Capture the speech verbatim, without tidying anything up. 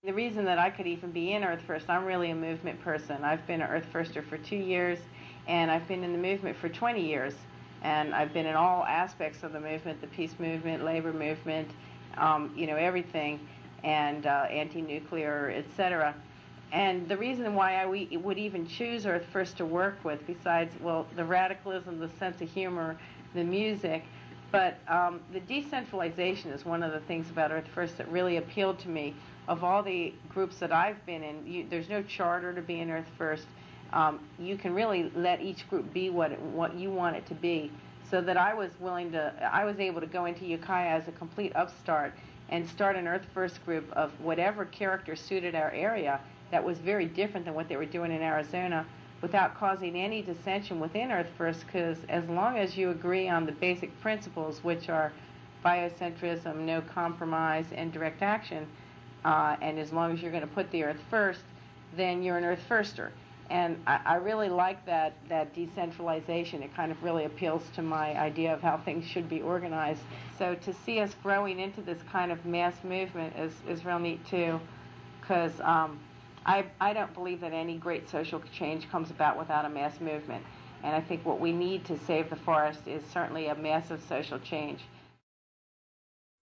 The reason that I could even be in Earth First, I'm really a movement person. I've been an Earth Firster for two years, and I've been in the movement for twenty years. And I've been in all aspects of the movement, the peace movement, labor movement, um, you know, everything, and uh, anti-nuclear, et cetera. And the reason why I we, would even choose Earth First to work with, besides, well, the radicalism, the sense of humor, the music, but um, the decentralization is one of the things about Earth First that really appealed to me. Of all the groups that I've been in, you, there's no charter to be in Earth First. Um, you can really let each group be what it, what you want it to be. So that I was willing to, I was able to go into Ukiah as a complete upstart and start an Earth First group of whatever character suited our area that was very different than what they were doing in Arizona, without causing any dissension within Earth First, because as long as you agree on the basic principles, which are biocentrism, no compromise, and direct action, uh, and as long as you're going to put the Earth first, then you're an Earth Firster. And I, I really like that, that decentralization. It kind of really appeals to my idea of how things should be organized. So to see us growing into this kind of mass movement is, is real neat too, because um, I, I don't believe that any great social change comes about without a mass movement. And I think what we need to save the forest is certainly a massive social change.